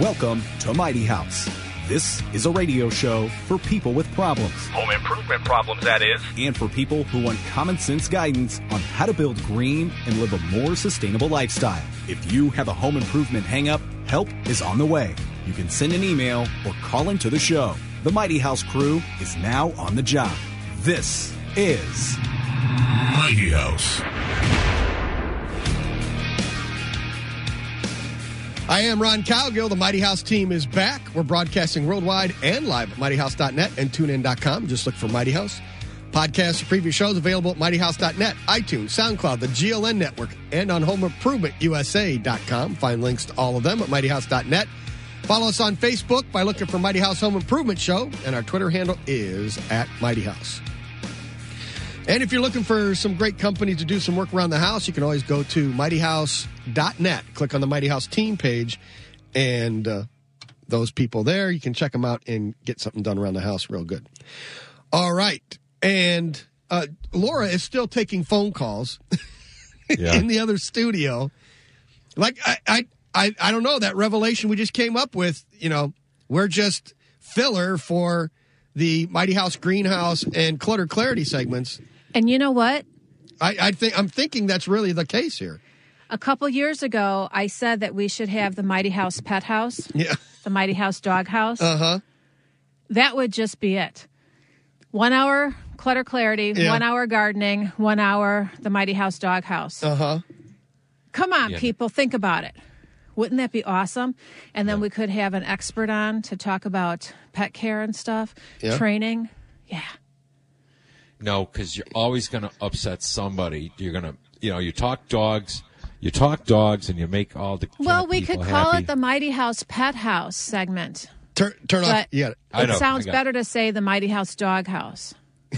Welcome to Mighty House. This is a radio show for people with problems. Home improvement problems, that is. And for people who want common sense guidance on how to build green and live a more sustainable lifestyle. If you have a home improvement hang-up, help is on the way. You can send an email or call into the show. The Mighty House crew is now on the job. This is Mighty House. I am Ron Cowgill. The Mighty House team is back. We're broadcasting worldwide and live at mightyhouse.net and tunein.com. Just look for Mighty House. Podcasts and previous shows available at mightyhouse.net, iTunes, SoundCloud, the GLN Network, and on homeimprovementusa.com. Find links to all of them at mightyhouse.net. Follow us on Facebook by looking for Mighty House Home Improvement Show, and our Twitter handle is at Mighty House. And if you're looking for some great company to do some work around the house, you can always go to mightyhouse.net. Click on the Mighty House team page, and those people there, you can check them out and get something done around the house real good. All right. And Laura is still taking phone calls in the other studio. Like, I don't know, that revelation we just came up with, we're just filler for the Mighty House Greenhouse and Clutter Clarity segments. And you know what? I'm thinking that's really the case here. A couple years ago, I said that we should have the Mighty House Pet House, the Mighty House Dog House. That would just be it. 1 hour Clutter Clarity, 1 hour gardening, 1 hour the Mighty House Dog House. Come on, people, think about it. Wouldn't that be awesome? And then we could have an expert on to talk about pet care and stuff, training. Yeah. No, because you're always going to upset somebody. You're going to, you talk dogs, and you make all the Well, we could call happy. it the Mighty House Pet House segment. Turn off. Yeah. It sounds better to say the Mighty House Dog House.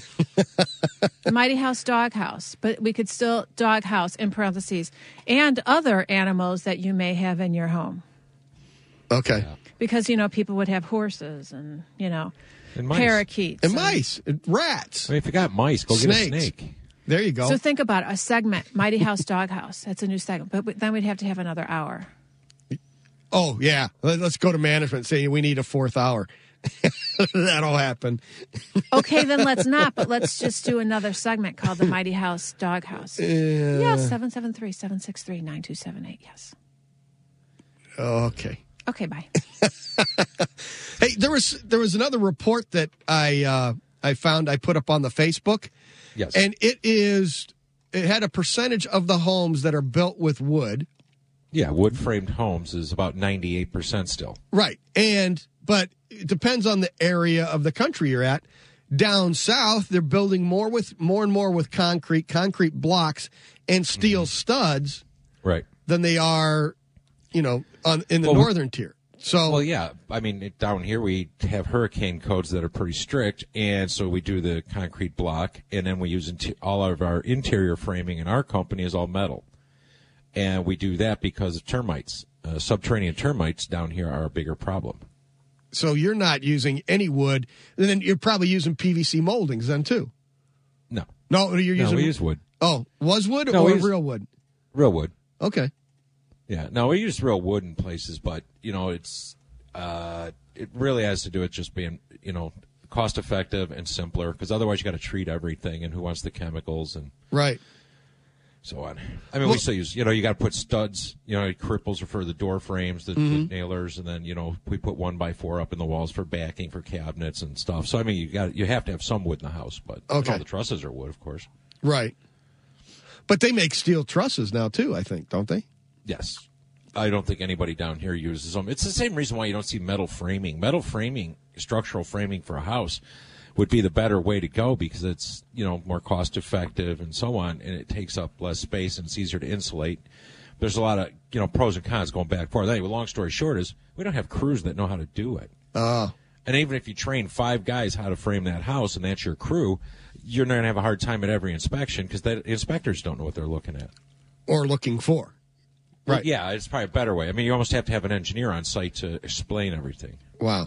The Mighty House Dog House. But we could still dog house in parentheses. And other animals that you may have in your home. Okay. Yeah. Because, people would have horses and, And mice. parakeets. And mice. And rats. I mean, if you got mice, go Snakes. get a snake. There you go. So think about it, a segment, Mighty House Dog House. That's a new segment. But then we'd have to have another hour. Oh, yeah. Let's go to management and say we need a fourth hour. That'll happen. Okay, then let's not, but let's just do another segment called the Mighty House Dog House. Yes, 773-763-9278, yes. Okay. Okay, bye. Hey, there was another report that I found I put up on the Facebook. Yes. And it had a percentage of the homes that are built with wood. Yeah, wood-framed homes is about 98% still. Right. But it depends on the area of the country you're at. Down south, they're building more and more with concrete blocks and steel studs. Right. Than they are, in the northern tier. So, well, yeah. I mean, down here we have hurricane codes that are pretty strict, and so we do the concrete block, and then we use all of our interior framing in our company is all metal. And we do that because of termites. Subterranean termites down here are a bigger problem. So you're not using any wood, and then you're probably using PVC moldings then too. No. No, you're using. No, we use wood. Oh, was wood No, or real wood? Real wood. Okay. Yeah. No, we use real wood in places, but it's it really has to do with just being cost effective and simpler. Because otherwise, you got to treat everything, and who wants the chemicals and right. So on. I mean, we still use, you got to put studs, cripples are for the door frames, the nailers, and then, we put 1x4 up in the walls for backing for cabinets and stuff. So, I mean, you have to have some wood in the house, but all the trusses are wood, of course. Right. But they make steel trusses now, too, I think, don't they? Yes. I don't think anybody down here uses them. It's the same reason why you don't see metal framing. Metal framing, structural framing for a house would be the better way to go because it's, more cost effective and so on, and it takes up less space and it's easier to insulate. There's a lot of, pros and cons going back and forth. Anyway, long story short is we don't have crews that know how to do it. And even if you train 5 guys how to frame that house and that's your crew, you're not going to have a hard time at every inspection because the inspectors don't know what they're looking at. Or looking for. Right. Right. Yeah, it's probably a better way. I mean, you almost have to have an engineer on site to explain everything. Wow.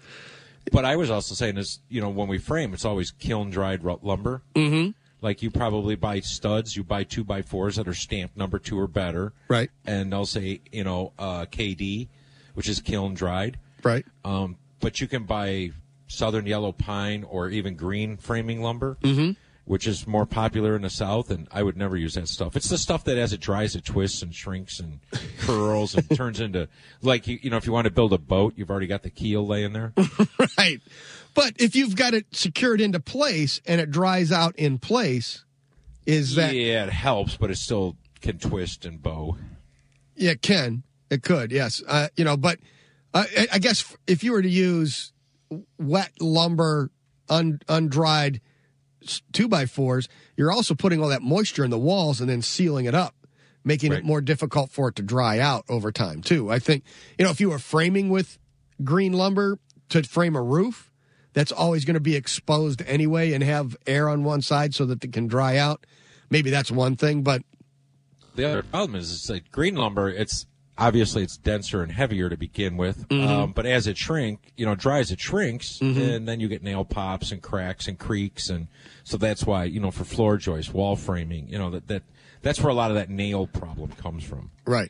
But I was also saying this, when we frame, it's always kiln-dried lumber. Mm-hmm. Like you probably buy studs, you buy 2x4s that are stamped number 2 or better. Right. And they'll say, KD. which is kiln dried. Right. But you can buy southern yellow pine or even green framing lumber, which is more popular in the South, and I would never use that stuff. It's the stuff that as it dries, it twists and shrinks and curls and turns into, like, you know, if you want to build a boat, you've already got the keel laying there. Right. But if you've got it secured into place and it dries out in place, is that... Yeah, it helps, but it still can twist and bow. Yeah, it can. It could, yes. You know, but I guess if you were to use wet lumber, undried 2x4s, you're also putting all that moisture in the walls and then sealing it up, making it more difficult for it to dry out over time, too. I think, you know, if you were framing with green lumber to frame a roof, that's always going to be exposed anyway and have air on one side so that it can dry out. Maybe that's one thing, but... The other problem is it's like green lumber, it's denser and heavier to begin with, but as it dries, it shrinks, and then you get nail pops and cracks and creaks, and so that's why, you know, for floor joists, wall framing, you know, that's where a lot of that nail problem comes from. Right.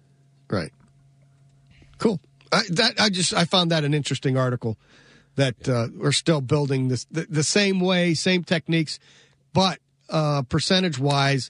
Cool. I found that an interesting article that we're still building this the same way, same techniques, but percentage wise.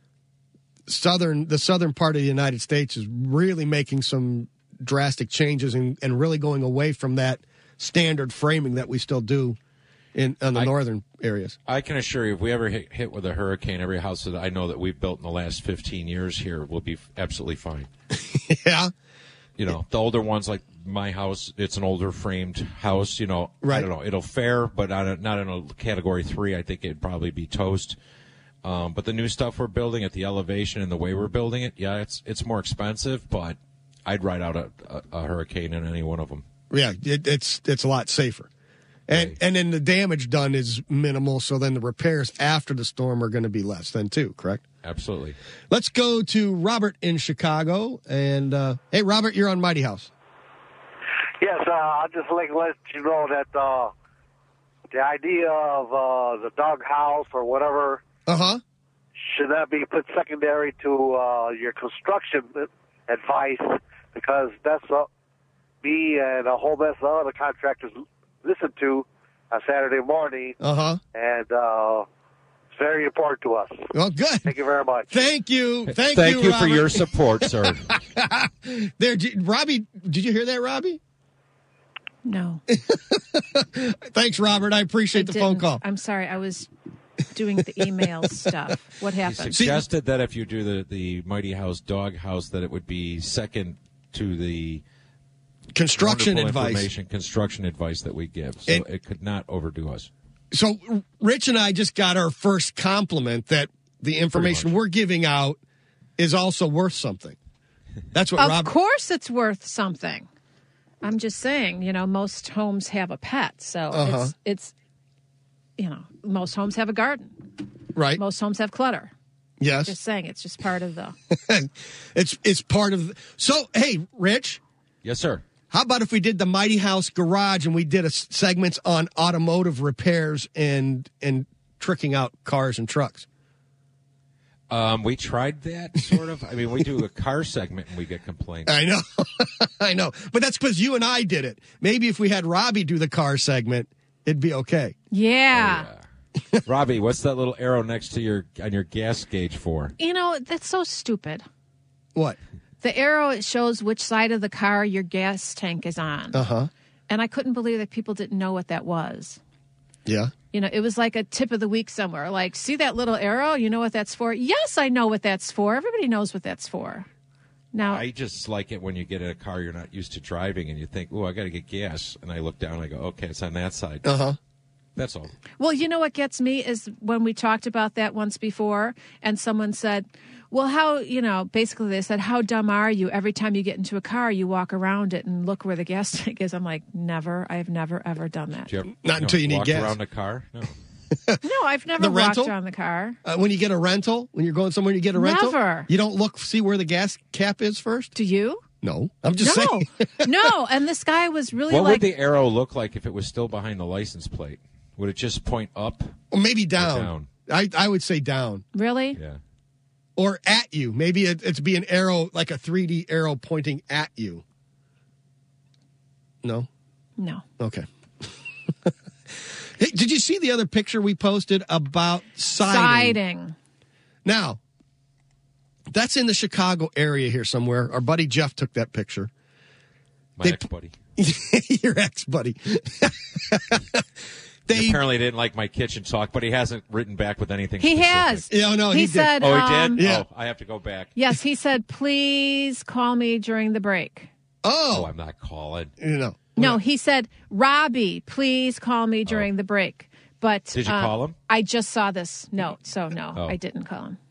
The southern part of the United States is really making some drastic changes and really going away from that standard framing that we still do in the northern areas. I can assure you, if we ever hit with a hurricane, every house that I know that we've built in the last 15 years here will be absolutely fine. Yeah. You know, the older ones, like my house, it's an older framed house, you know. Right. I don't know. It'll fare, but not in a Category 3. I think it'd probably be toast. But the new stuff we're building at the elevation and the way we're building it, yeah, it's more expensive, but I'd ride out a hurricane in any one of them. Yeah, it's a lot safer. And then the damage done is minimal, so then the repairs after the storm are going to be less then too, correct? Absolutely. Let's go to Robert in Chicago. And, hey, Robert, you're on Mighty House. Yes, I'd just like to let you know that the idea of the dog house or whatever should not be put secondary to your construction advice, because that's me and a whole mess of other contractors listen to on Saturday morning. And it's very important to us. Well, good. Thank you very much. Thank you. Thank you Robert. for your support, sir. Robbie, did you hear that, Robbie? No. Thanks, Robert. I appreciate the phone call. I'm sorry. I was doing the email stuff. What happened? He suggested that if you do the Mighty House dog house, that it would be second to the construction advice that we give. So it could not overdo us. So Rich and I just got our first compliment that the information we're giving out is also worth something. That's what Of course it's worth something. I'm just saying, you know, most homes have a pet. So it's you know, most homes have a garden. Right. Most homes have clutter. Yes. Just saying, it's just part of the... it's part of... So, hey, Rich. Yes, sir. How about if we did the Mighty House Garage and we did segments on automotive repairs and tricking out cars and trucks? We tried that, sort of. I mean, we do a car segment and we get complaints. I know. I know. But that's because you and I did it. Maybe if we had Robbie do the car segment, it'd be okay. Yeah. Oh, yeah. Robbie, what's that little arrow next to on your gas gauge for? You know, that's so stupid. What? The arrow, it shows which side of the car your gas tank is on. And I couldn't believe that people didn't know what that was. Yeah. You know, it was like a tip of the week somewhere. Like, see that little arrow? You know what that's for? Yes, I know what that's for. Everybody knows what that's for. Now, I just like it when you get in a car you're not used to driving and you think, oh, I got to get gas. And I look down and I go, okay, it's on that side. That's all. Well, you know what gets me is when we talked about that once before and someone said, well, how, you know, basically they said, how dumb are you? Every time you get into a car, you walk around it and look where the gas tank is. I'm like, never. I have never, ever done that. Not until you need gas. Walk around a car? No. No, I've never walked around the car. When you get a rental, when you're going somewhere, you get a rental? Never. You don't see where the gas cap is first? Do you? No. I'm just saying. No, and this guy was really what would the arrow look like if it was still behind the license plate? Would it just point up? Or maybe down. I would say down. Really? Yeah. Or at you. Maybe it's be an arrow, like a 3D arrow pointing at you. No? No. Okay. Hey, did you see the other picture we posted about siding? Now, that's in the Chicago area here somewhere. Our buddy Jeff took that picture. My ex-buddy. Your ex-buddy. He apparently didn't like my kitchen talk, but he hasn't written back with anything He specific. has. Yeah, no, he said, did. Oh, he did? Yeah. Oh, I have to go back. Yes, he said, please call me during the break. Oh, I'm not calling. No, he said, Robbie, please call me during the break. But did you call him? I just saw this note, so no, I didn't call him.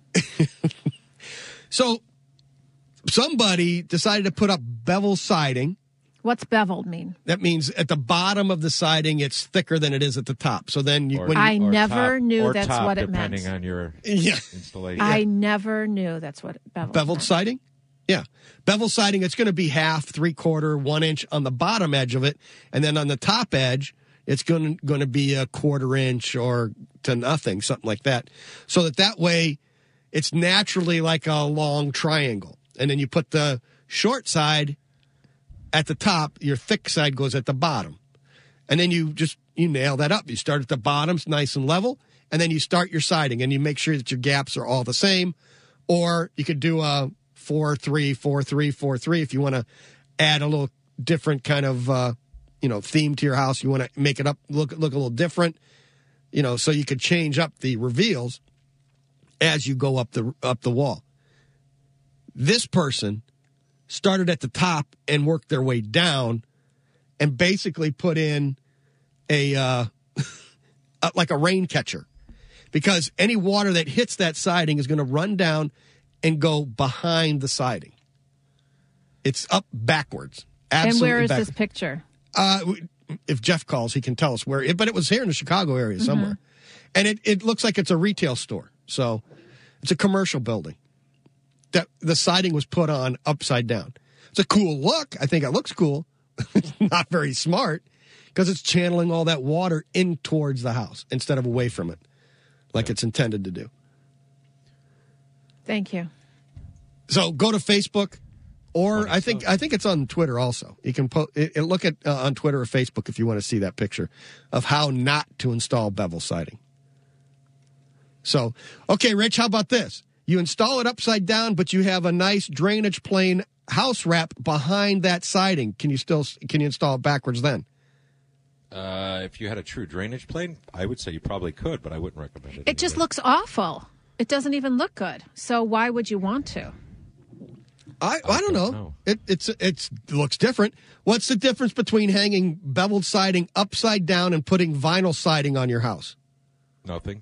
So somebody decided to put up bevel siding. What's beveled mean? That means at the bottom of the siding, it's thicker than it is at the top. So then I never knew that's top, what it meant. Depending on your installation. I never knew that's what beveled siding? Yeah. Bevel siding, it's going to be half, 3/4, 1 inch on the bottom edge of it. And then on the top edge, it's going to be 1/4 inch or to nothing, something like that. So that way, it's naturally like a long triangle. And then you put the short side at the top, your thick side goes at the bottom. And then you nail that up. You start at the bottom, it's nice and level, and then you start your siding, and you make sure that your gaps are all the same. Or you could do a 4-3, 4-3, 4-3 if you want to add a little different kind of theme to your house. You want to make it look a little different, so you could change up the reveals as you go up the wall. This person started at the top and worked their way down and basically put in a like a rain catcher, because any water that hits that siding is going to run down and go behind the siding. It's up backwards. Absolutely. And where is backwards. this picture? If Jeff calls, he can tell us where. But it was here in the Chicago area somewhere. And it looks like it's a retail store. So it's a commercial building. The siding was put on upside down. It's a cool look. I think it looks cool. It's not very smart because it's channeling all that water in towards the house instead of away from it, like it's intended to do. Thank you. So go to Facebook, or I think it's on Twitter also. You can look at on Twitter or Facebook if you want to see that picture of how not to install bevel siding. So, okay, Rich, how about this? You install it upside down, but you have a nice drainage plane house wrap behind that siding. Can you install it backwards then? If you had a true drainage plane, I would say you probably could, but I wouldn't recommend it. It just looks awful. It doesn't even look good. So why would you want to? I don't know. It looks different. What's the difference between hanging beveled siding upside down and putting vinyl siding on your house? Nothing.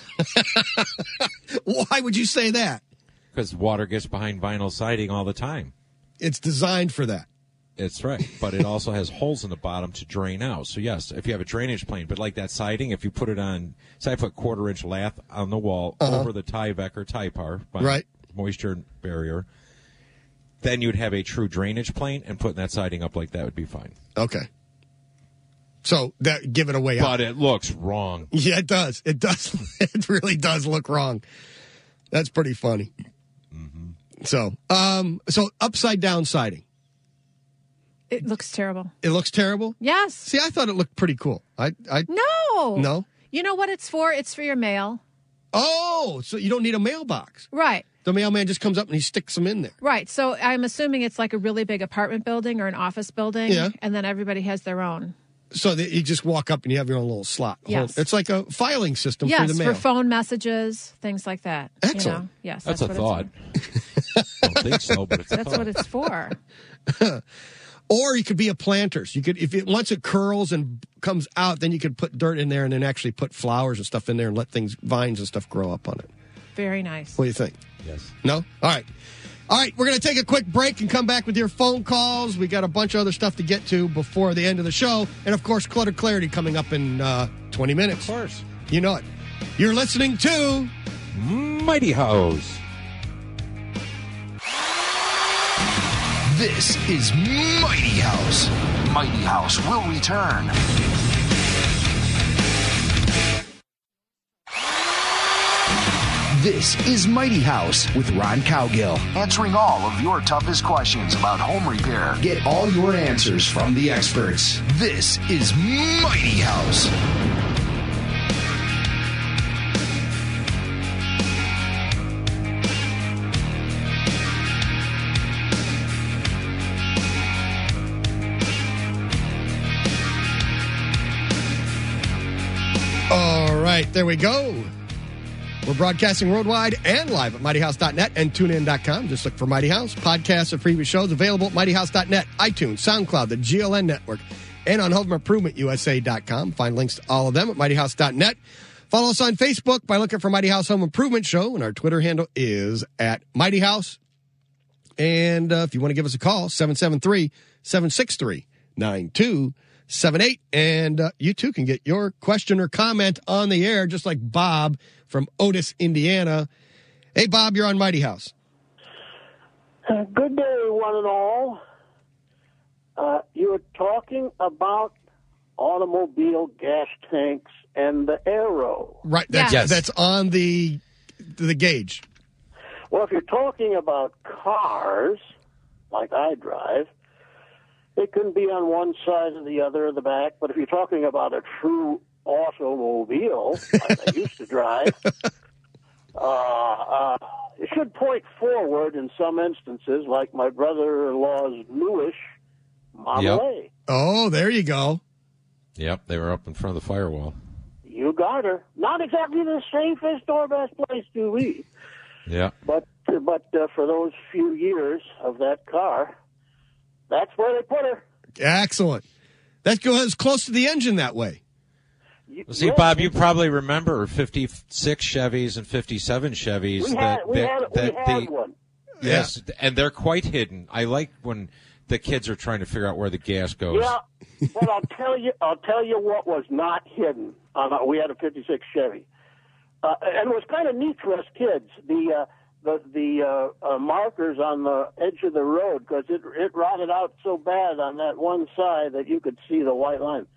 Why would you say that? Because water gets behind vinyl siding all the time. It's designed for that. It's right. But it also has holes in the bottom to drain out. So, yes, if you have a drainage plane, but like that siding, if you put it on, say I put 1/4 inch lath on the wall over the Tyvek or Typar, right, moisture barrier, then you'd have a true drainage plane, and putting that siding up like that would be fine. Okay. So give it away. But it looks wrong. Yeah, it does. It does. It really does look wrong. That's pretty funny. Mm-hmm. So upside down siding. It looks terrible. It looks terrible? Yes. See, I thought it looked pretty cool. No. You know what it's for? It's for your mail. Oh, so you don't need a mailbox. Right. The mailman just comes up and he sticks them in there. Right. So I'm assuming it's like a really big apartment building or an office building. Yeah. And then everybody has their own. So you just walk up and you have your own little slot. Yes. It's like a filing system for the mail. Yes, for phone messages, things like that. Excellent. Yes, that's a thought. I don't think so, but it's a that's thought. what it's for. Or you could be a planters. You could, once it curls and comes out, then you could put dirt in there and then actually put flowers and stuff in there and let vines and stuff grow up on it. Very nice. What do you think? Yes. No? All right. We're going to take a quick break and come back with your phone calls. We got a bunch of other stuff to get to before the end of the show. And, of course, Clutter Clarity coming up in 20 minutes. Of course. You know it. You're listening to Mighty House. This is Mighty House. Mighty House will return. This is Mighty House with Ron Cowgill, answering all of your toughest questions about home repair. Get all your answers from the experts. This is Mighty House. All right, there we go. We're broadcasting worldwide and live at mightyhouse.net and tunein.com. Just look for Mighty House. Podcasts of previous shows available at mightyhouse.net, iTunes, SoundCloud, the GLN Network, and on HomeImprovementUSA.com. Find links to all of them at mightyhouse.net. Follow us on Facebook by looking for Mighty House Home Improvement Show, and our Twitter handle is at Mighty House. And if you want to give us a call, 773-763-9278. And you too can get your question or comment on the air, just like Bob from Otis, Indiana. Hey, Bob, you're on Mighty House. Good day, one and all. You were talking about automobile gas tanks and the Aero. Right, that's on the gauge. Well, if you're talking about cars, like I drive, it can be on one side or the other of the back. But if you're talking about a true automobile, like I used to drive, it should point forward in some instances, like my brother-in-law's newish Model A. Oh, there you go. Yep, they were up in front of the firewall. You got her. Not exactly the safest or best place to be. Yeah. But for those few years of that car, that's where they put her. Excellent. That goes close to the engine that way. Well, see, Bob, you probably remember 56 Chevys and 57 Chevys. We had one. Yes, and they're quite hidden. I like when the kids are trying to figure out where the gas goes. Yeah, but I'll tell you what was not hidden. We had a 56 Chevy, and it was kind of neat for us kids. The markers on the edge of the road, because it rotted out so bad on that one side that you could see the white line.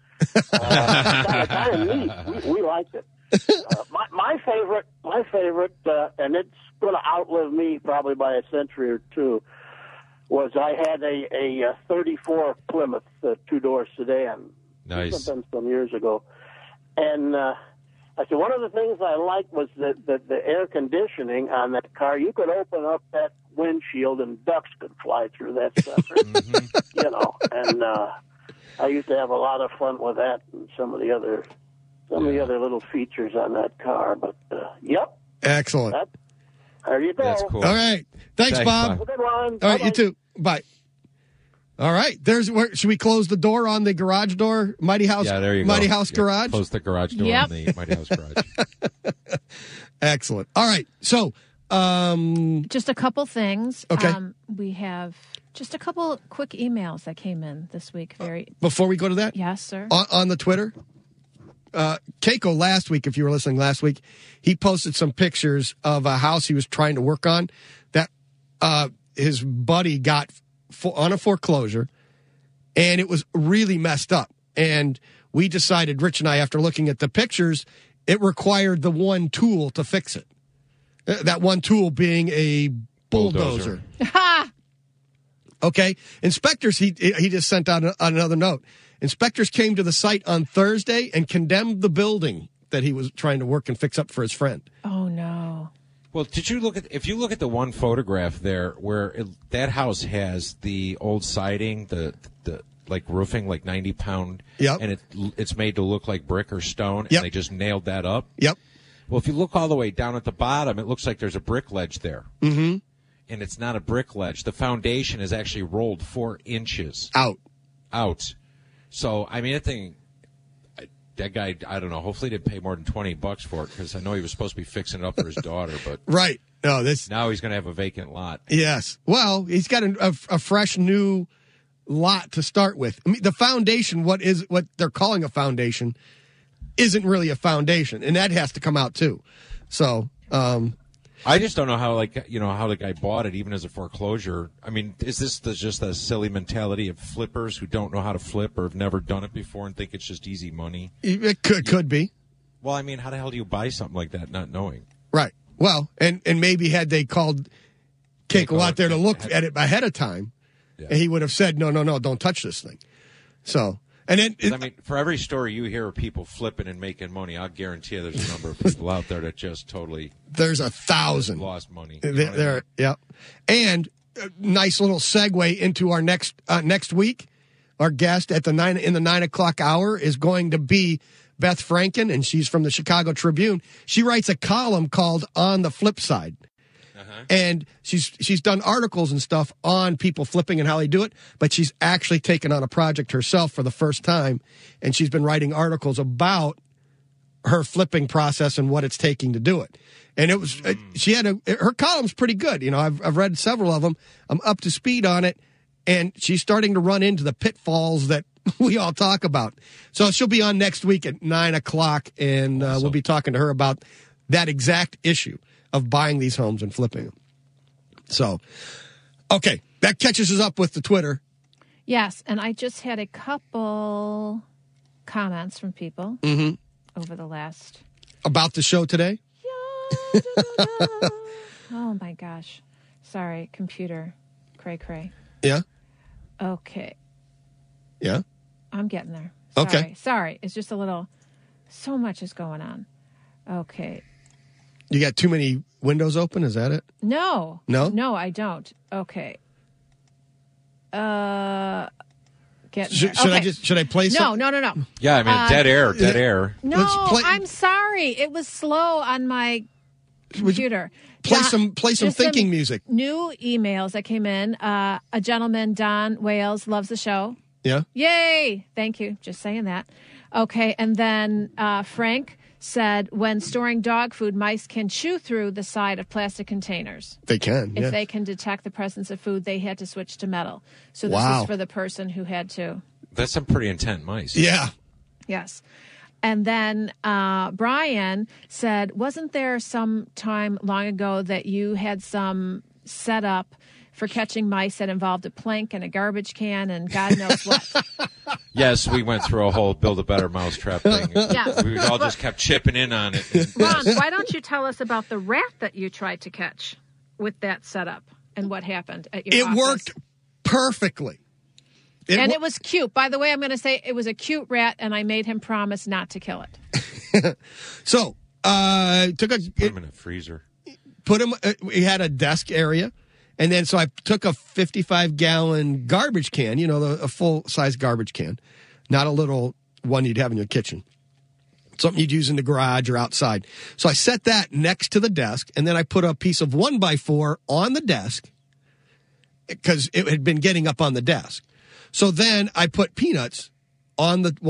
Kind of neat. We liked it. My favorite, and it's going to outlive me probably by a century or two, was I had a 34 Plymouth two-door sedan. Nice. Some years ago, and I said one of the things I liked was the air conditioning on that car. You could open up that windshield and ducks could fly through that sucker. You know, and I used to have a lot of fun with that and some of the other little features on that car. But yep, excellent. There you go. That's cool. All right, thanks, Bob. Have a good one. All right, you too. Bye. All right, should we close the door on the garage door? Mighty House. Yeah, there you go. Mighty House garage. Close the garage door on the Mighty House garage. Excellent. All right, so just a couple things. Okay. We have just a couple quick emails that came in this week. Before we go to that, yes, sir. On the Twitter, Keiko last week, if you were listening last week, he posted some pictures of a house he was trying to work on that his buddy got on a foreclosure, and it was really messed up. And we decided, Rich and I, after looking at the pictures, it required the one tool to fix it. That one tool being a bulldozer. Okay. Inspectors, he just sent out another note. Inspectors came to the site on Thursday and condemned the building that he was trying to work and fix up for his friend. Oh, no. Well, if you look at the one photograph there where that house has the old siding, the like roofing, like 90-pound, yep, and it's made to look like brick or stone, yep, and they just nailed that up. Yep. Well, if you look all the way down at the bottom, it looks like there's a brick ledge there. Mm-hmm. And it's not a brick ledge. The foundation is actually rolled 4 inches out. So, I mean, that guy, I don't know, hopefully didn't pay more than $20 for it, because I know he was supposed to be fixing it up for his daughter, but right. No, now he's going to have a vacant lot. Yes. Well, he's got a fresh new lot to start with. I mean, the foundation, what they're calling a foundation, isn't really a foundation, and that has to come out too. So, I just don't know how the guy bought it, even as a foreclosure. I mean, is this just a silly mentality of flippers who don't know how to flip or have never done it before and think it's just easy money? It could be. Well, I mean, how the hell do you buy something like that not knowing? Right. Well, and maybe had they called Keiko out there to look at it ahead of time, and he would have said, no, don't touch this thing. So, and then... I mean, for every story you hear of people flipping and making money, I'll guarantee you there's a number of people out there that just totally... There's 1,000. Lost money. There, yeah. And a nice little segue into our next week. Our guest at in the 9 o'clock hour is going to be Beth Franken, and she's from the Chicago Tribune. She writes a column called On the Flip Side. And she's done articles and stuff on people flipping and how they do it, but she's actually taken on a project herself for the first time, and she's been writing articles about her flipping process and what it's taking to do it. And it was her column's pretty good. You know, I've read several of them. I'm up to speed on it, and she's starting to run into the pitfalls that we all talk about. So she'll be on next week at 9 o'clock, and we'll be talking to her about that exact issue of buying these homes and flipping them. So, okay, that catches us up with the Twitter. Yes, and I just had a couple comments from people over the last... About the show today? Oh, my gosh. Sorry, computer. Cray. Yeah? Okay. Yeah? I'm getting there. Okay. Sorry. It's just a little... So much is going on. Okay. You got too many windows open? Is that it? No. No? No, I don't. Okay. Should I play some? No. Yeah, I mean, dead air. No, I'm sorry. It was slow on my computer. Play some thinking music. New emails that came in. A gentleman, Don Wales, loves the show. Yeah. Yay. Thank you. Just saying that. Okay. And then Frank said, when storing dog food, mice can chew through the side of plastic containers. They can, If they can detect the presence of food, they had to switch to metal. So this is for the person who had to. That's some pretty intent mice. Yeah. Yes. And then Brian said, wasn't there some time long ago that you had some setup for catching mice that involved a plank and a garbage can and God knows what? Yes, we went through a whole Build a Better Mousetrap thing. Yes. We all just kept chipping in on it. Ron, why don't you tell us about the rat that you tried to catch with that setup and what happened at your office? It worked perfectly. It was cute. By the way, I'm going to say it was a cute rat, and I made him promise not to kill it. So, put him in a freezer. We had a desk area. And then so I took a 55-gallon garbage can, a full-size garbage can, not a little one you'd have in your kitchen, something you'd use in the garage or outside. So I set that next to the desk, and then I put a piece of 1x4 on the desk because it had been getting up on the desk. So then I put peanuts on the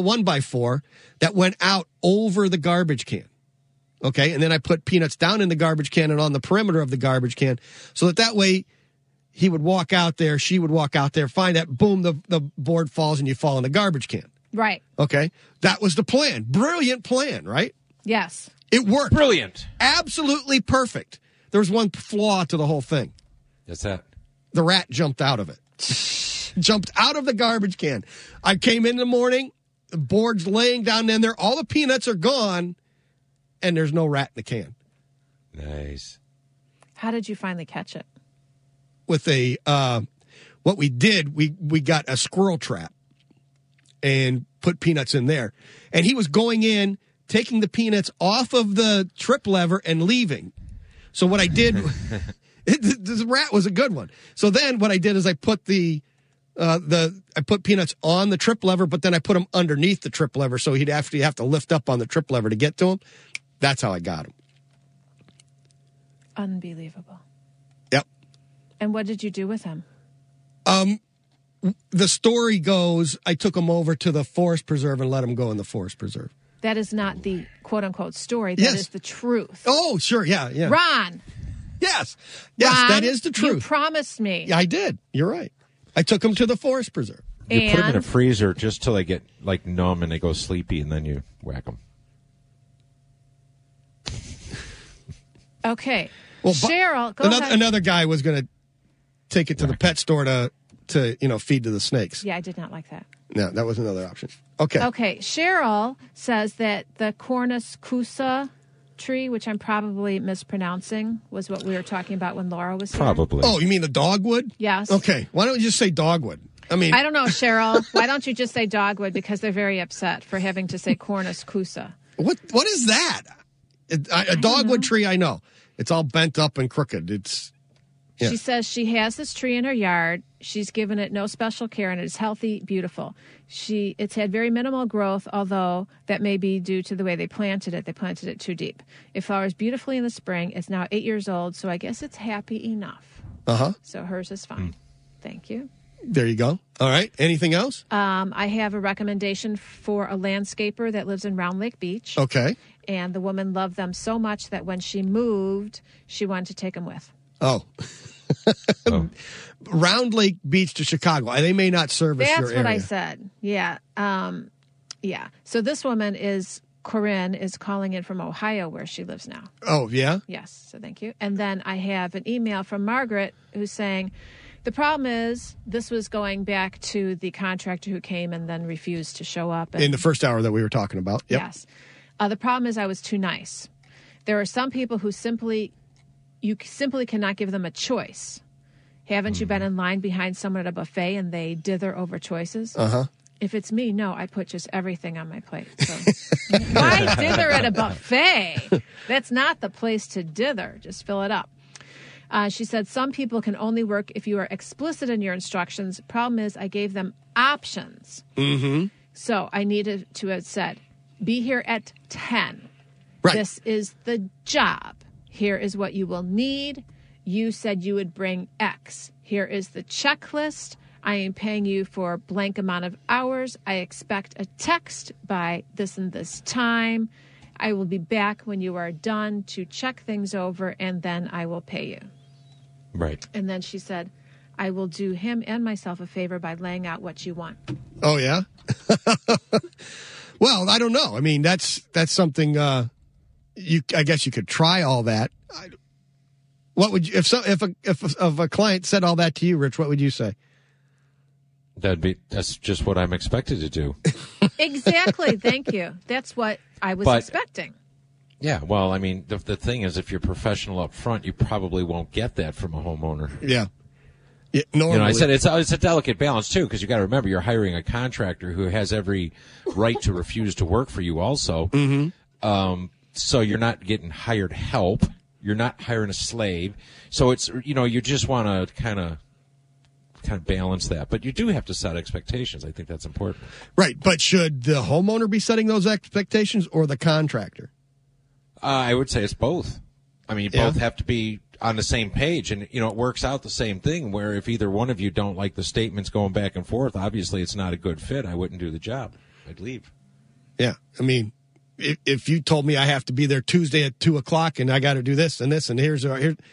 1x4 that went out over the garbage can. Okay, and then I put peanuts down in the garbage can and on the perimeter of the garbage can so that way he would walk out there, she would walk out there, find that, boom, the board falls and you fall in the garbage can. Right. Okay, that was the plan. Brilliant plan, right? Yes. It worked. Brilliant. Absolutely perfect. There was one flaw to the whole thing. What's that? The rat jumped out of it. Jumped out of the garbage can. I came in the morning, the board's laying down in there, all the peanuts are gone, and there's no rat in the can. Nice. How did you finally catch it? With what we did, we got a squirrel trap and put peanuts in there. And he was going in, taking the peanuts off of the trip lever and leaving. So what I did, the rat was a good one. So then what I did is I put I put peanuts on the trip lever, but then I put them underneath the trip lever so he'd actually have to lift up on the trip lever to get to him. That's how I got him. Unbelievable. Yep. And what did you do with him? The story goes, I took him over to the forest preserve and let him go in the forest preserve. That is not the quote-unquote story. That is the truth. Oh, sure, yeah. Ron. Yes, Ron, that is the truth. You promised me. Yeah, I did. You're right. I took him to the forest preserve. You put them in a freezer just till they get numb and they go sleepy, and then you whack them. Okay. Well, Cheryl, go ahead. Another guy was going to take it to the pet store to feed to the snakes. Yeah, I did not like that. No, that was another option. Okay. Okay. Cheryl says that the Cornus Cusa tree, which I'm probably mispronouncing, was what we were talking about when Laura was here. Probably. Oh, you mean the dogwood? Yes. Okay. Why don't you just say dogwood? I mean, I don't know, Cheryl. Why don't you just say dogwood? Because they're very upset for having to say Cornus cusa. What is that? A dogwood tree, I know. It's all bent up and crooked. Yeah. She says she has this tree in her yard. She's given it no special care, and it's healthy, beautiful. It's had very minimal growth, although that may be due to the way they planted it. They planted it too deep. It flowers beautifully in the spring. It's now 8 years old, so I guess it's happy enough. Uh-huh. So hers is fine. Thank you. There you go. All right. Anything else? I have a recommendation for a landscaper that lives in Round Lake Beach. Okay. And the woman loved them so much that when she moved, she wanted to take them with. Oh. Round Lake Beach to Chicago. They may not service your area. That's what I said. Yeah. Yeah. So this woman Corinne is calling in from Ohio where she lives now. Oh, yeah? Yes. So thank you. And then I have an email from Margaret who's saying, the problem is this was going back to the contractor who came and then refused to show up. In the first hour that we were talking about. Yep. Yes. The problem is I was too nice. There are some people who you simply cannot give them a choice. Haven't you been in line behind someone at a buffet and they dither over choices? Uh-huh. If it's me, no, I put just everything on my plate. So why dither at a buffet? That's not the place to dither. Just fill it up. She said, some people can only work if you are explicit in your instructions. Problem is, I gave them options. Mm-hmm. So I needed to have said, be here at 10. Right. This is the job. Here is what you will need. You said you would bring X. Here is the checklist. I am paying you for blank amount of hours. I expect a text by this and this time. I will be back when you are done to check things over, and then I will pay you. Right. And then she said, I will do him and myself a favor by laying out what you want. Oh, yeah? Well, I don't know. I mean, that's something I guess you could try all that. What would you, if a client said all that to you, Rich, what would you say? That's just what I'm expected to do. Exactly. Thank you. That's what I was expecting. Yeah, well, I mean, the thing is, if you're professional up front, you probably won't get that from a homeowner. Yeah. Normally. I said it's a delicate balance, too, because you got to remember you're hiring a contractor who has every right to refuse to work for you also. Mm-hmm. So you're not getting hired help. You're not hiring a slave. So it's, you just want to kind of balance that. But you do have to set expectations. I think that's important. Right. But should the homeowner be setting those expectations or the contractor? I would say it's both. I mean, you both have to be on the same page. And, it works out the same thing where if either one of you don't like the statements going back and forth, obviously it's not a good fit. I wouldn't do the job. I'd leave. Yeah. I mean, if you told me I have to be there Tuesday at 2:00 and I got to do this and this and here,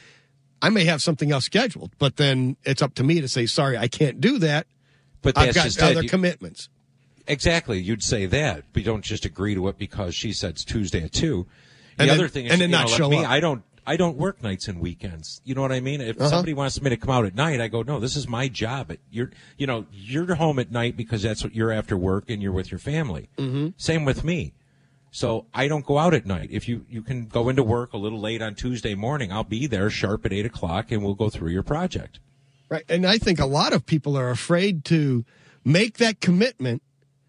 I may have something else scheduled, but then it's up to me to say, sorry, I can't do that. But I've got other commitments. Exactly. You'd say that, but you don't just agree to it because she said it's Tuesday at 2:00. The other thing is, and then not show up. I don't work nights and weekends. You know what I mean? If somebody wants me to come out at night, I go, no, this is my job. You're home at night because that's what you're after work and you're with your family. Mm-hmm. Same with me. So I don't go out at night. If you can go into work a little late on Tuesday morning, I'll be there sharp at 8:00 and we'll go through your project. Right. And I think a lot of people are afraid to make that commitment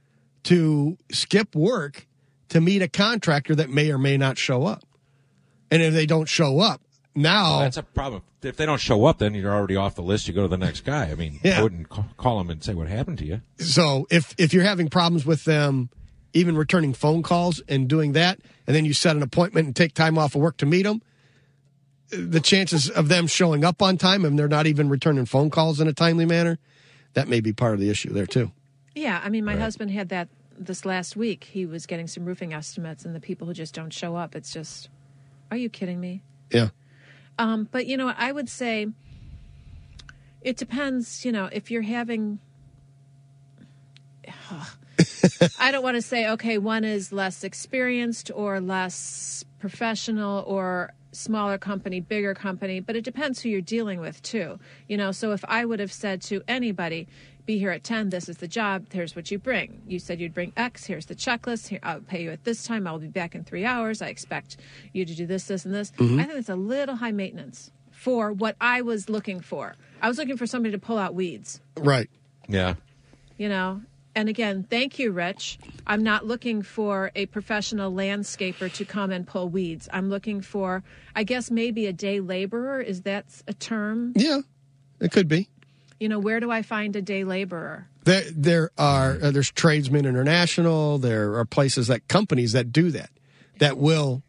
to skip work to meet a contractor that may or may not show up. And if they don't show up, now... that's a problem. If they don't show up, then you're already off the list. You go to the next guy. I mean, I wouldn't call them and say what happened to you. So if you're having problems with them even returning phone calls and doing that, and then you set an appointment and take time off of work to meet them, the chances of them showing up on time and they're not even returning phone calls in a timely manner, that may be part of the issue there too. Yeah, I mean, my husband had that this last week. He was getting some roofing estimates, and the people who just don't show up, it's just, are you kidding me? Yeah. But, I would say it depends, if you're having... I don't want to say, okay, one is less experienced or less professional or smaller company, bigger company, but it depends who you're dealing with too. So if I would have said to anybody, be here at 10, this is the job, here's what you bring. You said you'd bring X, here's the checklist, here, I'll pay you at this time, I'll be back in 3 hours, I expect you to do this, this, and this. I think it's a little high maintenance for what I was looking for. I was looking for somebody to pull out weeds. Right. Yeah. And again, thank you, Rich. I'm not looking for a professional landscaper to come and pull weeds. I'm looking for, I guess, maybe a day laborer. Is that a term? Yeah, it could be. Where do I find a day laborer? There's Tradesmen International. There are companies that do that will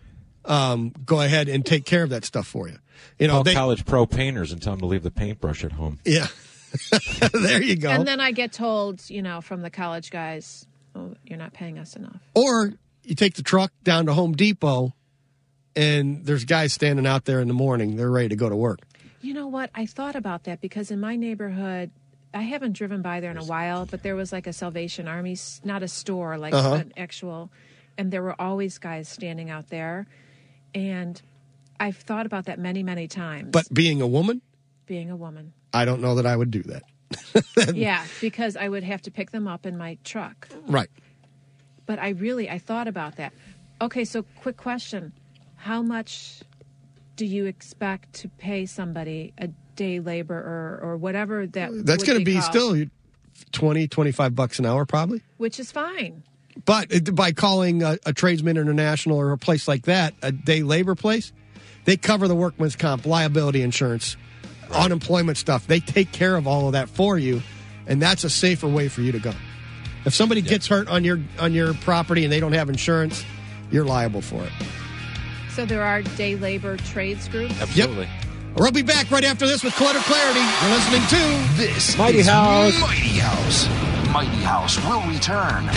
go ahead and take care of that stuff for you. Call College Pro painters and tell them to leave the paintbrush at home. Yeah. There you go. And then I get told, from the college guys, oh, you're not paying us enough. Or you take the truck down to Home Depot, and there's guys standing out there in the morning. They're ready to go to work. You know what? I thought about that because in my neighborhood, I haven't driven by there in a while, but there was like a Salvation Army, not a store, like an actual, and there were always guys standing out there. And I've thought about that many, many times. But being a woman? Being a woman. I don't know that I would do that. Yeah, because I would have to pick them up in my truck. Right. But I thought about that. Okay, so quick question. How much do you expect to pay somebody a day labor or whatever that's going to be still $20, $25 an hour probably? Which is fine. But by calling a Tradesman International or a place like that a day labor place, they cover the workman's comp, liability insurance, unemployment stuff. They take care of all of that for you, and that's a safer way for you to go. If somebody gets hurt on your property and they don't have insurance, you're liable for it. So there are day labor trades groups? Absolutely. Yep. We'll be back right after this with Clutter Clarity. You're listening to This Mighty is House. Mighty House. Mighty House will return.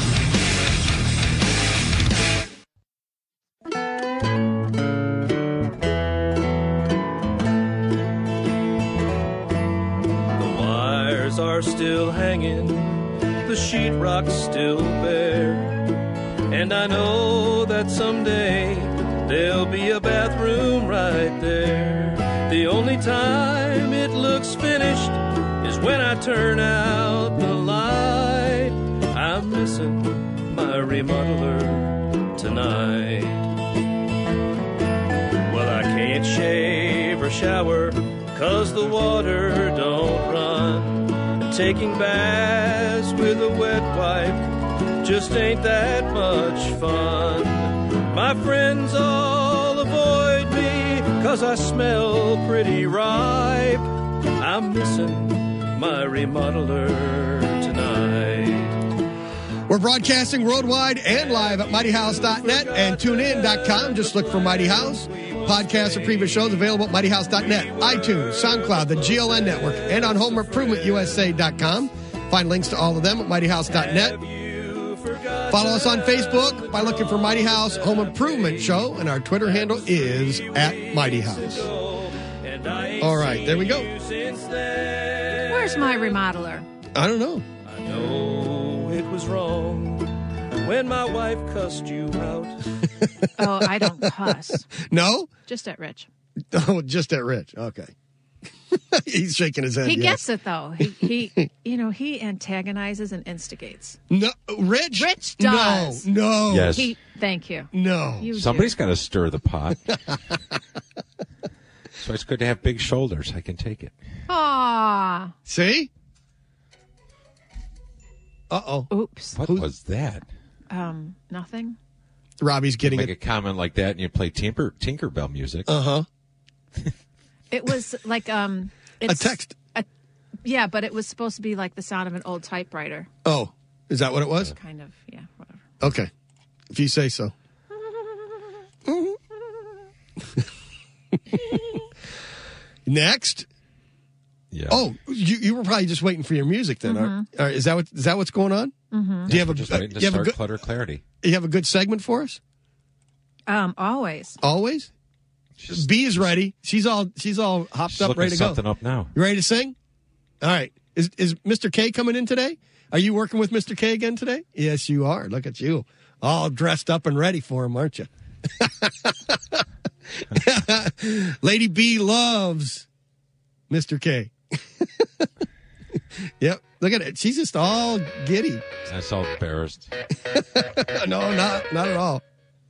Are still hanging, the sheetrock's still bare, and I know that someday there'll be a bathroom right there. The only time it looks finished is when I turn out the light. I'm missing my remodeler tonight. Well, I can't shave or shower 'cause the water don't run. Taking baths with a wet wipe just ain't that much fun. My friends all avoid me 'cause I smell pretty ripe. I'm missing my remodeler tonight. We're broadcasting worldwide and live at mightyhouse.net and tunein.com. Just look for Mighty House. Podcasts and previous shows available at mightyhouse.net, iTunes, SoundCloud, the GLN Network, and on HomeImprovementUSA.com. Find links to all of them at mightyhouse.net. Follow us on Facebook by looking for Mighty House Home Improvement Show, and our Twitter handle is at Mighty House. All right, there we go. Where's my remodeler? I don't know. I know it was wrong when my wife cussed you out. Oh, I don't cuss. No? Just at Rich. Oh, just at Rich. Okay. He's shaking his head. He gets it, though. He he antagonizes and instigates. No, Rich? Rich does. No. Yes. Thank you. No. Somebody's got to stir the pot. So it's good to have big shoulders. I can take it. Aw. See? Uh-oh. Oops. What was that? Nothing. Robbie's getting Make a comment like that and you play Tinkerbell music. Uh-huh. It was like a text. Yeah, but it was supposed to be like the sound of an old typewriter. Oh, is that what it was? Kind of, yeah, whatever. Okay. If you say so. Next. Yeah. Oh, you were probably just waiting for your music then. Mm-hmm. Is that what's going on? Mm-hmm. Do you have just waiting to start Clutter Clarity. You have a good segment for us? Always. Always? B is ready. She's all hopped up, ready to go. Something up now. You ready to sing? All right. Is Mr. K coming in today? Are you working with Mr. K again today? Yes, you are. Look at you. All dressed up and ready for him, aren't you? Lady B loves Mr. K. Yep. Look at it. She's just all giddy. I'm so embarrassed. No, not at all.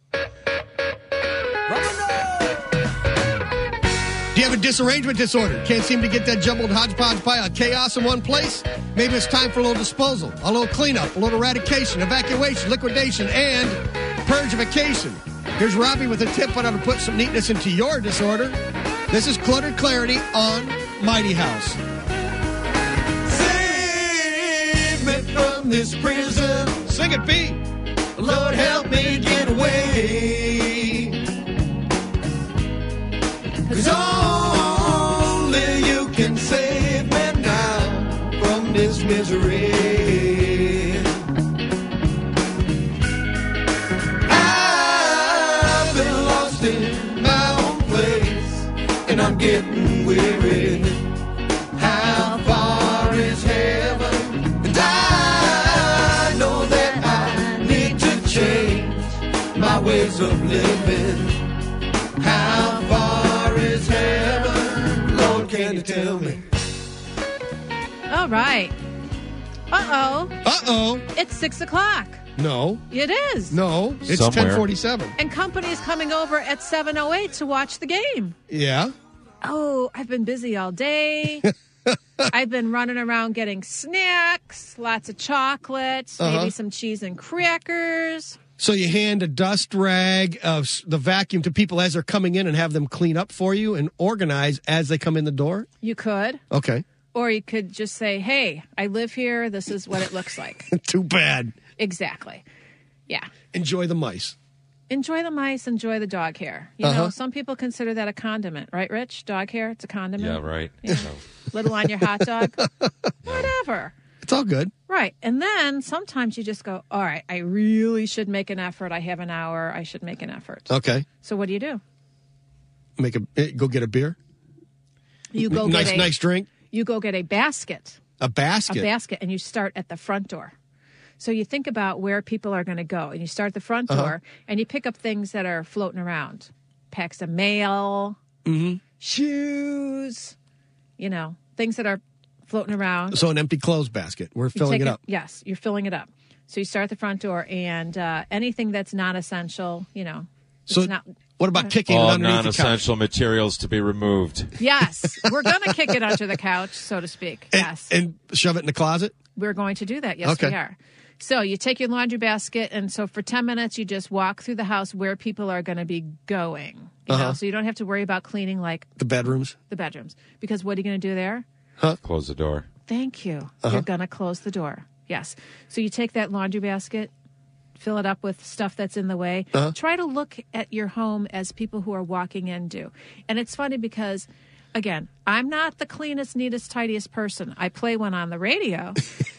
Do you have a disarrangement disorder? Can't seem to get that jumbled hodgepodge pile of chaos in one place? Maybe it's time for a little disposal, a little cleanup, a little eradication, evacuation, liquidation, and purgification. Here's Robbie with a tip on how to put some neatness into your disorder. This is Cluttered Clarity on Mighty House. Save me from this prison. Sing it, B. Lord, help me get away. 'Cause only you can save me now from this misery. I've been lost in my own place, and I'm getting weary. How far is heaven? And I know that I need to change my ways of living. How far is heaven? Lord, can you tell me? All right. Uh-oh. Uh-oh. It's 6 o'clock. No. It is. No. It's Somewhere. 10:47. And company's coming over at 7:08 to watch the game. Yeah. Oh, I've been busy all day. I've been running around getting snacks, lots of chocolates, maybe some cheese and crackers. So you hand a dust rag of the vacuum to people as they're coming in and have them clean up for you and organize as they come in the door? You could. Okay. Or you could just say, hey, I live here. This is what it looks like. Too bad. Exactly. Yeah. Enjoy the mice. Enjoy the mice, enjoy the dog hair. You know, some people consider that a condiment, right, Rich? Dog hair, it's a condiment. Yeah, right. Yeah. Little on your hot dog. Whatever. It's all good. Right. And then sometimes you just go, all right, I really should make an effort. I have an hour. I should make an effort. Okay. So what do? Go get a beer? You go nice drink? You go get a basket. A basket? A basket, and you start at the front door. So you think about where people are going to go, and you start at the front door, and you pick up things that are floating around. Packs of mail, shoes, things that are floating around. So an empty clothes basket. We're filling it up. Yes, you're filling it up. So you start at the front door, and anything that's not essential, So what about kicking it underneath the couch? Non-essential materials to be removed. Yes, we're going to kick it under the couch, so to speak. Yes. And shove it in the closet? We're going to do that. Yes, we are. So you take your laundry basket, and so for 10 minutes, you just walk through the house where people are going to be going. You know? So you don't have to worry about cleaning like the bedrooms. Because what are you going to do there? Close the door. Thank you. You're going to close the door. Yes. So you take that laundry basket, fill it up with stuff that's in the way. Try to look at your home as people who are walking in do. And it's funny because, again, I'm not the cleanest, neatest, tidiest person. I play one on the radio.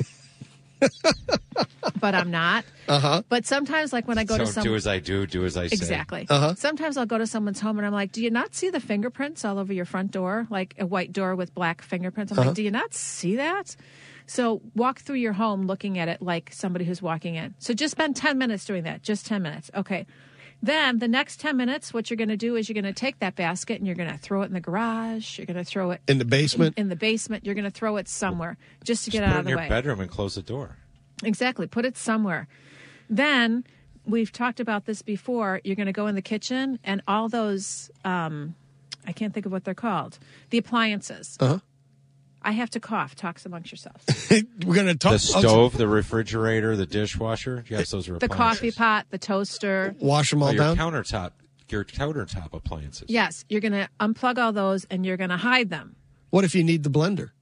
But I'm not. But sometimes, like when I go to someone... do as I do as I say. Exactly. Sometimes I'll go to someone's home and I'm like, do you not see the fingerprints all over your front door? Like a white door with black fingerprints. I'm like, do you not see that? So walk through your home looking at it like somebody who's walking in. So just spend 10 minutes doing that. Just 10 minutes. Okay. Then the next 10 minutes, what you're going to do is you're going to take that basket and you're going to throw it in the garage. You're going to throw it in the basement. In the basement. You're going to throw it somewhere just to get out of the way. Put it in your bedroom and close the door. Exactly. Put it somewhere. Then we've talked about this before. You're going to go in the kitchen and all those, I can't think of what they're called, the appliances. I have to cough. Talk amongst yourselves. We're going to talk. The stove, the refrigerator, the dishwasher. Yes, those are the appliances. Coffee pot, the toaster. Wash them all down. Your countertop appliances. Yes, you're going to unplug all those and you're going to hide them. What if you need the blender?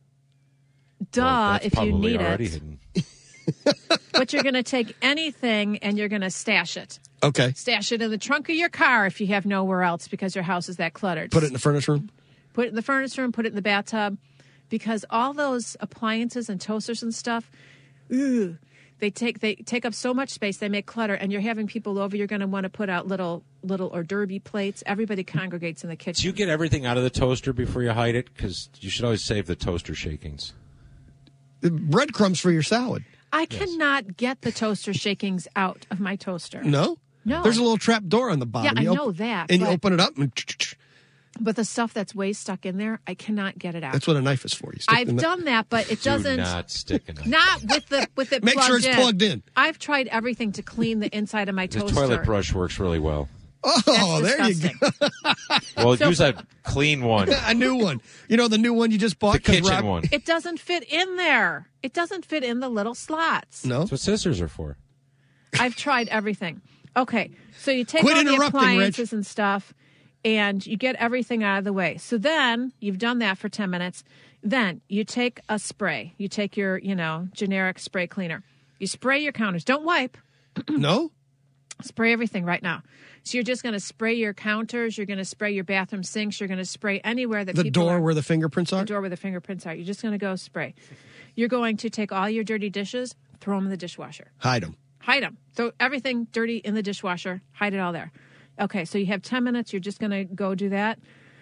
If you need it. Hidden. But you're going to take anything and you're going to stash it. Okay. Stash it in the trunk of your car if you have nowhere else because your house is that cluttered. Put it in the furnace room? Put it in the furnace room, put it in the bathtub. Because all those appliances and toasters and stuff, they take up so much space. They make clutter, and you're having people over. You're going to want to put out little hors d'oeuvre plates. Everybody congregates in the kitchen. Do you get everything out of the toaster before you hide it? Because you should always save the toaster shakings. Breadcrumbs for your salad. I cannot get the toaster shakings out of my toaster. No? No. There's a little trap door on the bottom. Yeah, I know that. And you open it up and... But the stuff that's way stuck in there, I cannot get it out. That's what a knife is for. I've done that, but it doesn't. Do not stick a knife. Not with it. Make plugged sure it's plugged in. I've tried everything to clean the inside of my The toaster. toilet brush works really well. Oh, there you go. Well, use that clean one. A new one. You know the new one you just bought? The kitchen one. It doesn't fit in there. It doesn't fit in the little slots. No. That's what scissors are for. I've tried everything. Okay, so you take Quit all the interrupting, appliances Rich. and stuff, and you get everything out of the way. So then you've done that for 10 minutes. Then you take a spray. You take your, generic spray cleaner. You spray your counters. Don't wipe. No? Spray everything right now. So you're just going to spray your counters. You're going to spray your bathroom sinks. You're going to spray anywhere that The people door are. where the fingerprints are? The door where the fingerprints are. You're just going to go spray. You're going to take all your dirty dishes, throw them in the dishwasher. Hide them. Hide them. Throw everything dirty in the dishwasher. Hide it all there. Okay, so you have 10 minutes. You're just going to go do that.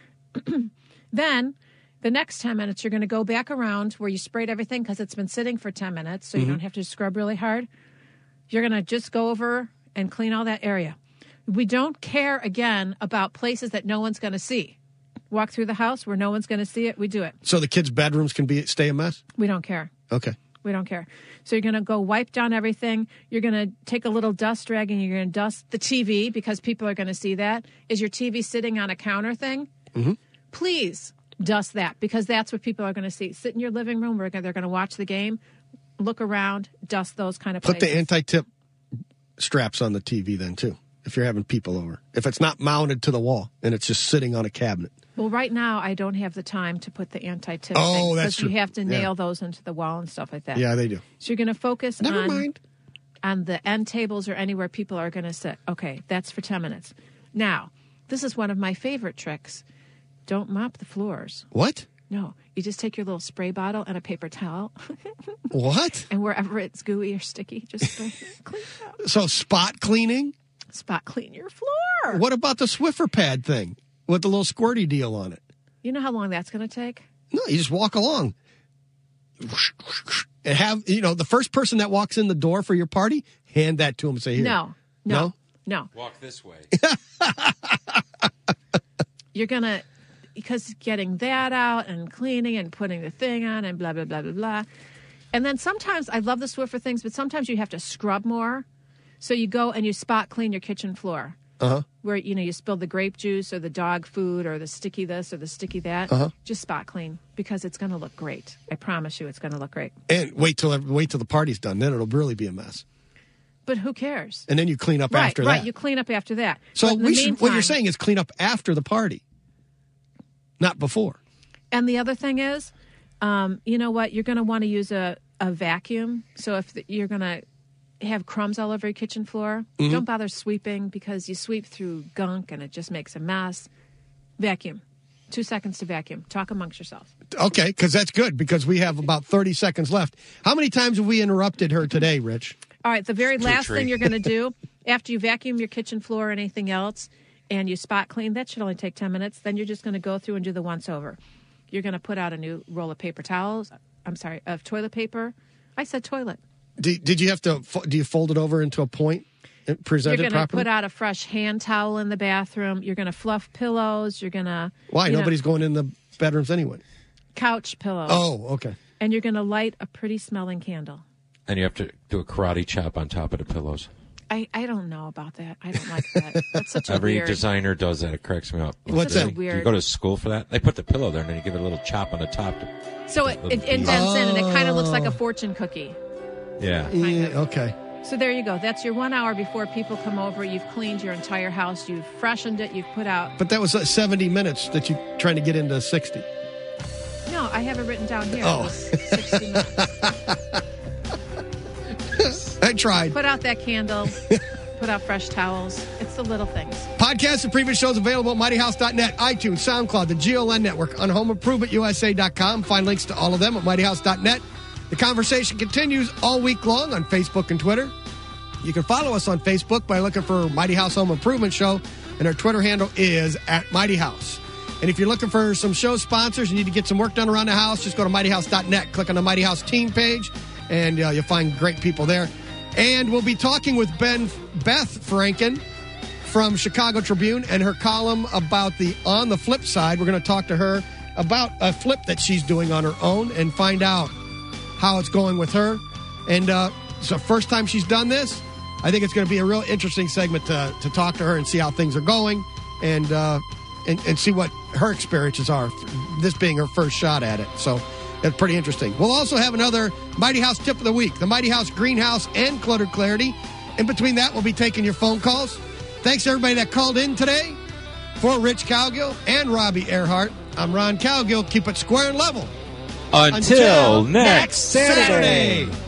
Then the next 10 minutes, you're going to go back around where you sprayed everything because it's been sitting for 10 minutes, so you don't have to scrub really hard. You're going to just go over and clean all that area. We don't care, again, about places that no one's going to see. Walk through the house where no one's going to see it. We do it. So the kids' bedrooms can stay a mess? We don't care. Okay. We don't care. So you're going to go wipe down everything. You're going to take a little dust rag and you're going to dust the TV because people are going to see that. Is your TV sitting on a counter thing? Mm-hmm. Please dust that because that's what people are going to see. Sit in your living room where they're going to watch the game. Look around, dust those kind of places. Put the anti-tip straps on the TV then, too, if you're having people over. If it's not mounted to the wall and it's just sitting on a cabinet. Well, right now, I don't have the time to put the anti-tip Oh, things that's true. you have to Yeah. nail those into the wall and stuff like that. Yeah, they do. So you're going to focus Never mind. on the end tables or anywhere people are going to sit. Okay, that's for 10 minutes. Now, this is one of my favorite tricks. Don't mop the floors. What? No, you just take your little spray bottle and a paper towel. What? And wherever it's gooey or sticky, just spray, clean it out. So spot cleaning? Spot clean your floor. What about the Swiffer pad thing with the little squirty deal on it? You know how long that's going to take? No, you just walk along. And have, the first person that walks in the door for your party, hand that to them and say, here. No. Walk this way. You're going to, because getting that out and cleaning and putting the thing on and blah, blah, blah, blah, blah. And then sometimes, I love the Swiffer things, but sometimes you have to scrub more. So you go and you spot clean your kitchen floor. Uh-huh. Where, you spilled the grape juice or the dog food or the sticky this or the sticky that. Uh-huh. Just spot clean because it's going to look great. I promise you it's going to look great. And wait till the party's done. Then it'll really be a mess. But who cares? And then you clean up after that. Right, you clean up after that. So But in the what you're meantime- saying is clean up after the party, not before. And the other thing is, you know what? You're going to want to use a vacuum. So if you're going to have crumbs all over your kitchen floor, don't bother sweeping because you sweep through gunk and it just makes a mess. Vacuum. 2 seconds to vacuum. Talk amongst yourselves. Okay, because that's good because we have about 30 seconds left. How many times have we interrupted her today, Rich? All right, the very last tree. thing you're going to do after you vacuum your kitchen floor or anything else and you spot clean, that should only take 10 minutes. Then you're just going to go through and do the once over. You're going to put out a new roll of paper towels. Of toilet paper. I said toilet. Did you have to, do you fold it over into a point and present You're it going to properly? put out a fresh hand towel in the bathroom. You're going to fluff pillows. You're going to... Why? Nobody's going in the bedrooms anyway. Couch pillows. Oh, okay. And you're going to light a pretty smelling candle. And you have to do a karate chop on top of the pillows. I don't know about that. I don't like that. That's such a Every weird... designer does that. It cracks me up. What's such a that? Do you weird... go to school for that? They put the pillow there and then you give it a little chop on the top. So it indents in and it kind of looks like a fortune cookie. Yeah. Yeah, okay. So there you go. That's your 1 hour before people come over. You've cleaned your entire house. You've freshened it. You've put out... But that was 70 minutes that you're trying to get into 60. No, I have it written down here. Oh. It was 60 minutes. I tried. Put out that candle. Put out fresh towels. It's the little things. Podcasts and previous shows available at mightyhouse.net, iTunes, SoundCloud, the GLN Network, on HomeImprovementUSA.com. Find links to all of them at mightyhouse.net. The conversation continues all week long on Facebook and Twitter. You can follow us on Facebook by looking for Mighty House Home Improvement Show, and our Twitter handle is @MightyHouse. And if you're looking for some show sponsors, you need to get some work done around the house, just go to mightyhouse.net, click on the Mighty House team page, and you'll find great people there. And we'll be talking with Beth Franken from Chicago Tribune and her column about the On the Flip Side. We're going to talk to her about a flip that she's doing on her own and find out how it's going with her. And it's the first time she's done this. I think it's going to be a real interesting segment to talk to her and see how things are going and see what her experiences are, this being her first shot at it. So that's pretty interesting. We'll also have another Mighty House tip of the week, the Mighty House greenhouse and cluttered clarity. In between that, we'll be taking your phone calls. Thanks to everybody that called in today. For Rich Cowgill and Robbie Earhart, I'm Ron Cowgill. Keep it square and level. Until next Saturday.